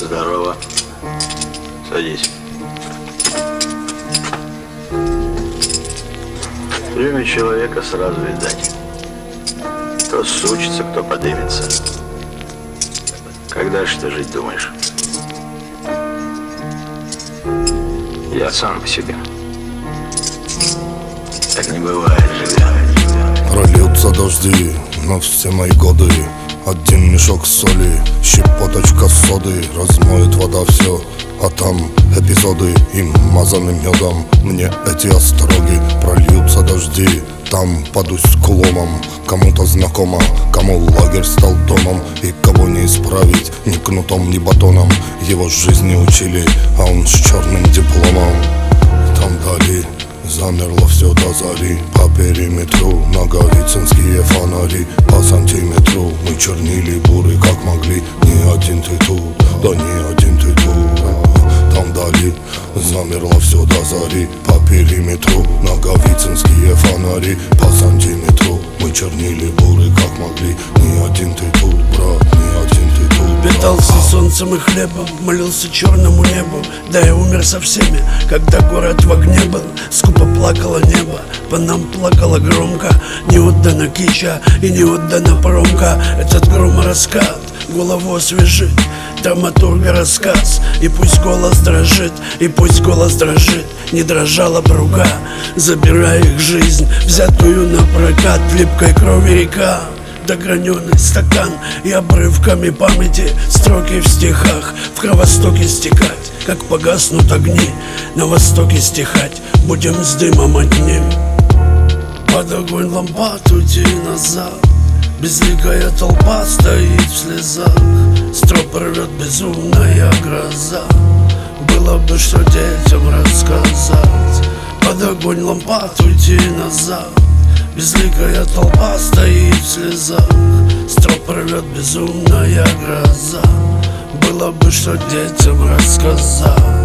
Здорово. Садись. В приеме человека сразу видать. Кто сучится, кто подымется. Когда же ты жить думаешь? Я сам по себе. Так не бывает, живя. Прольются дожди на все мои годы. Один мешок соли, щепоточка соды. Размоет вода все, а там эпизоды. И мазанным медом мне эти остроги. Прольются дожди, там падусь куломом. Кому-то знакомо, кому лагерь стал домом. И кого не исправить ни кнутом, ни батоном. Его жизни учили, а он с черным дипломом. Там дали замерло все до зари. По периметру наговицинские фонари. По сантиметру мы чернили буры как могли. Не один ты тут, да не один ты тут. Там дали замерло все до зари. По периметру наговицинские фонари. По сантиметру мы чернили буры как могли. Не один ты тут, брат, не один ты тут. Питался солнцем и хлебом, молился черному небу. Да я умер со всеми, когда город в огне был. Скупо плакало небо, по нам плакало громко. Не отдана кича и не отдана промка. Этот громораскат голову освежит, драматурга рассказ. И пусть голос дрожит, и пусть голос дрожит. Не дрожала б рука, забирая их жизнь, взятую на прокат. В липкой крови река, дограненный стакан и обрывками памяти. Строки в стихах в кровостоке стекать. Как погаснут огни, на востоке стихать. Будем с дымом одним. Под огонь лампад уйти назад. Безликая толпа стоит в слезах. Строп рвет безумная гроза. Было бы что детям рассказать. Под огонь лампад уйти назад. Безликая толпа стоит в слезах. Строп рвет безумная гроза. Было бы что детям рассказать.